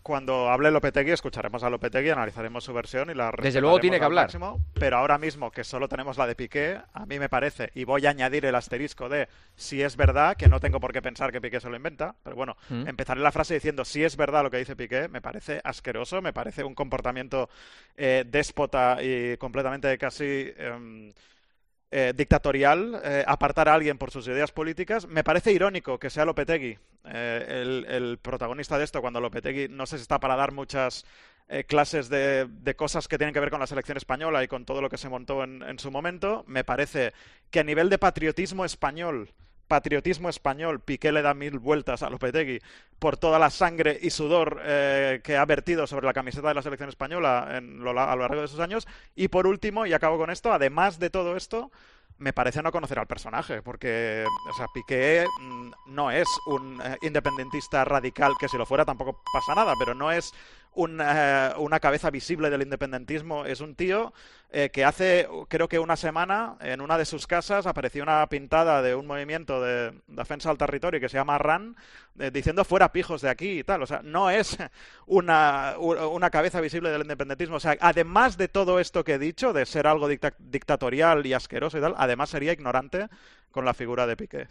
cuando hable Lopetegui, escucharemos a Lopetegui, analizaremos su versión y la Desde luego tiene respetaremos que al hablar. máximo, pero ahora mismo que solo tenemos la de Piqué, a mí me parece, y voy a añadir el asterisco de si es verdad, que no tengo por qué pensar que Piqué se lo inventa, pero bueno, empezaré la frase diciendo si es verdad lo que dice Piqué, me parece asqueroso, me parece un comportamiento déspota y completamente casi dictatorial, apartar a alguien por sus ideas políticas. Me parece irónico que sea Lopetegui el protagonista de esto, cuando Lopetegui no sé si está para dar muchas clases de cosas que tienen que ver con la selección española y con todo lo que se montó en su momento. Me parece que a nivel de patriotismo español, Piqué le da mil vueltas a Lopetegui por toda la sangre y sudor que ha vertido sobre la camiseta de la selección española a lo largo de esos años. Y por último, y acabo con esto, además de todo esto, me parece no conocer al personaje, porque o sea, Piqué no es un independentista radical, que si lo fuera tampoco pasa nada, pero no es una cabeza visible del independentismo. Es un tío que hace, creo que una semana, en una de sus casas apareció una pintada de un movimiento de defensa del territorio que se llama RAN, diciendo fuera pijos de aquí y tal. O sea, no es una cabeza visible del independentismo. O sea, además de todo esto que he dicho, de ser algo dictatorial y asqueroso y tal, además sería ignorante con la figura de Piqué.